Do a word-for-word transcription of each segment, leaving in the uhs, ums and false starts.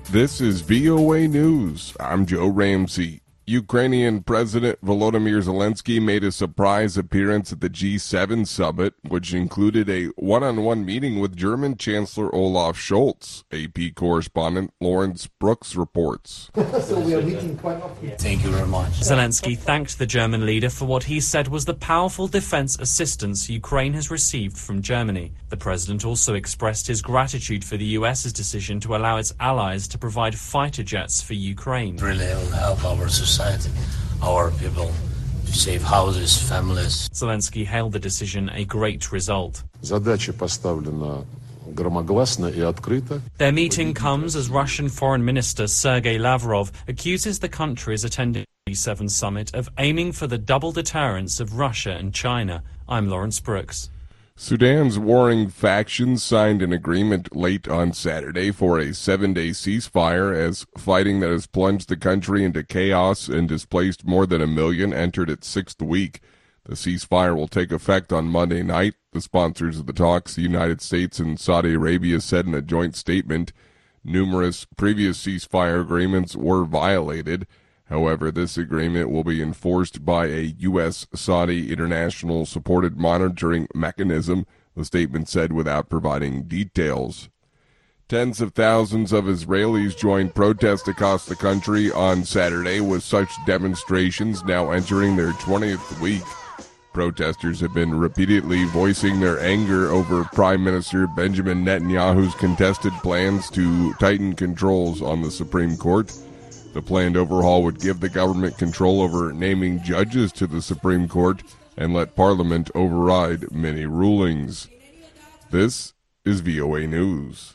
This is V O A News. I'm Joe Ramsey. Ukrainian President Volodymyr Zelensky made a surprise appearance at the G seven summit, which included a one-on-one meeting with German Chancellor Olaf Scholz. A P correspondent Lawrence Brooks reports. So we are meeting quite often. Thank you very much. Zelensky thanked the German leader for what he said was the powerful defense assistance Ukraine has received from Germany. The president also expressed his gratitude for the US's decision to allow its allies to provide fighter jets for Ukraine. Really will help our society, our people, to save houses, families. Zelensky hailed the decision a great result. Задача поставлена громогласно и открыто. Their meeting comes as Russian Foreign Minister Sergei Lavrov accuses the countries attending the G seven summit of aiming for the double deterrence of Russia and China. I'm Lawrence Brooks. Sudan's warring factions signed an agreement late on Saturday for a seven-day ceasefire as fighting that has plunged the country into chaos and displaced more than a million entered its sixth week. The ceasefire will take effect on Monday night. The sponsors of the talks, the United States and Saudi Arabia, said in a joint statement numerous previous ceasefire agreements were violated. However, this agreement will be enforced by a U S Saudi international supported monitoring mechanism, the statement said without providing details. Tens of thousands of Israelis joined protests across the country on Saturday, with such demonstrations now entering their twentieth week. Protesters have been repeatedly voicing their anger over Prime Minister Benjamin Netanyahu's contested plans to tighten controls on the Supreme Court. The planned overhaul would give the government control over naming judges to the Supreme Court and let Parliament override many rulings. This is V O A News.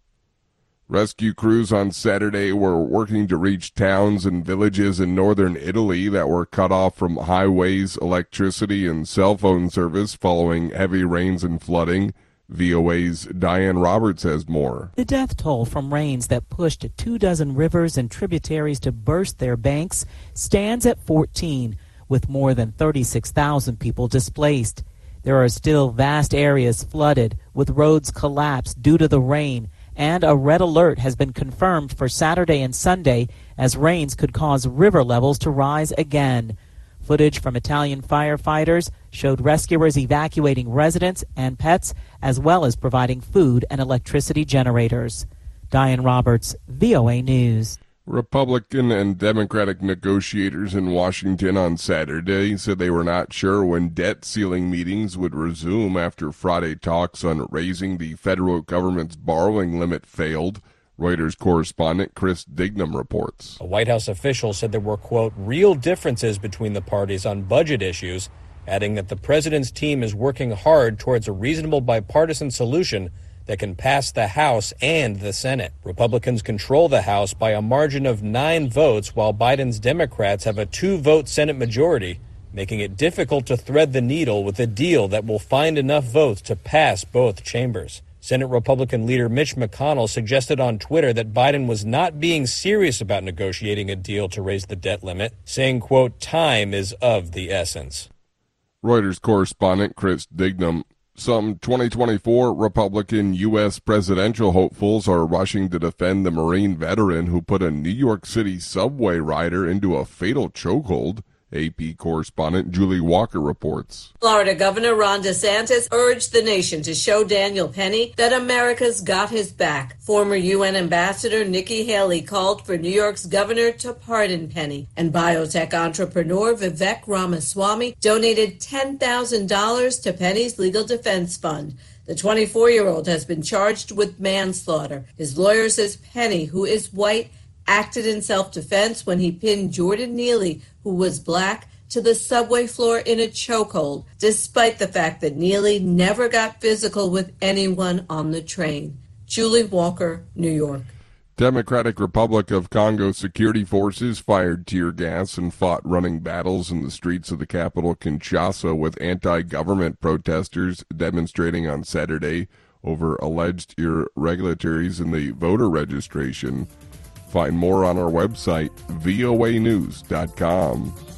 Rescue crews on Saturday were working to reach towns and villages in northern Italy that were cut off from highways, electricity, and cell phone service following heavy rains and flooding. V O A's Diane Roberts has more. The death toll from rains that pushed two dozen rivers and tributaries to burst their banks stands at fourteen, with more than thirty-six thousand people displaced. There are still vast areas flooded, with roads collapsed due to the rain, and a red alert has been confirmed for Saturday and Sunday as rains could cause river levels to rise again. Footage from Italian firefighters showed rescuers evacuating residents and pets, as well as providing food and electricity generators. Diane Roberts, V O A News. Republican and Democratic negotiators in Washington on Saturday said they were not sure when debt ceiling meetings would resume after Friday talks on raising the federal government's borrowing limit failed. Reuters correspondent Chris Dignam reports. A White House official said there were, quote, real differences between the parties on budget issues, adding that the president's team is working hard towards a reasonable bipartisan solution that can pass the House and the Senate. Republicans control the House by a margin of nine votes, while Biden's Democrats have a two-vote Senate majority, making it difficult to thread the needle with a deal that will find enough votes to pass both chambers. Senate Republican leader Mitch McConnell suggested on Twitter that Biden was not being serious about negotiating a deal to raise the debt limit, saying, quote, time is of the essence. Reuters correspondent Chris Dignam. Some twenty twenty-four Republican U S presidential hopefuls are rushing to defend the Marine veteran who put a New York City subway rider into a fatal chokehold. A P correspondent Julie Walker reports. Florida Governor Ron DeSantis urged the nation to show Daniel Penny that America's got his back. Former U N Ambassador Nikki Haley called for New York's governor to pardon Penny. And biotech entrepreneur Vivek Ramaswamy donated ten thousand dollars to Penny's legal defense fund. The twenty-four-year-old has been charged with manslaughter. His lawyer says Penny, who is white, acted in self-defense when he pinned Jordan Neely, who was black, to the subway floor in a chokehold, despite the fact that Neely never got physical with anyone on the train. Julie Walker, New York. Democratic Republic of Congo security forces fired tear gas and fought running battles in the streets of the capital Kinshasa with anti-government protesters demonstrating on Saturday over alleged irregularities in the voter registration. Find more on our website, V O A news dot com.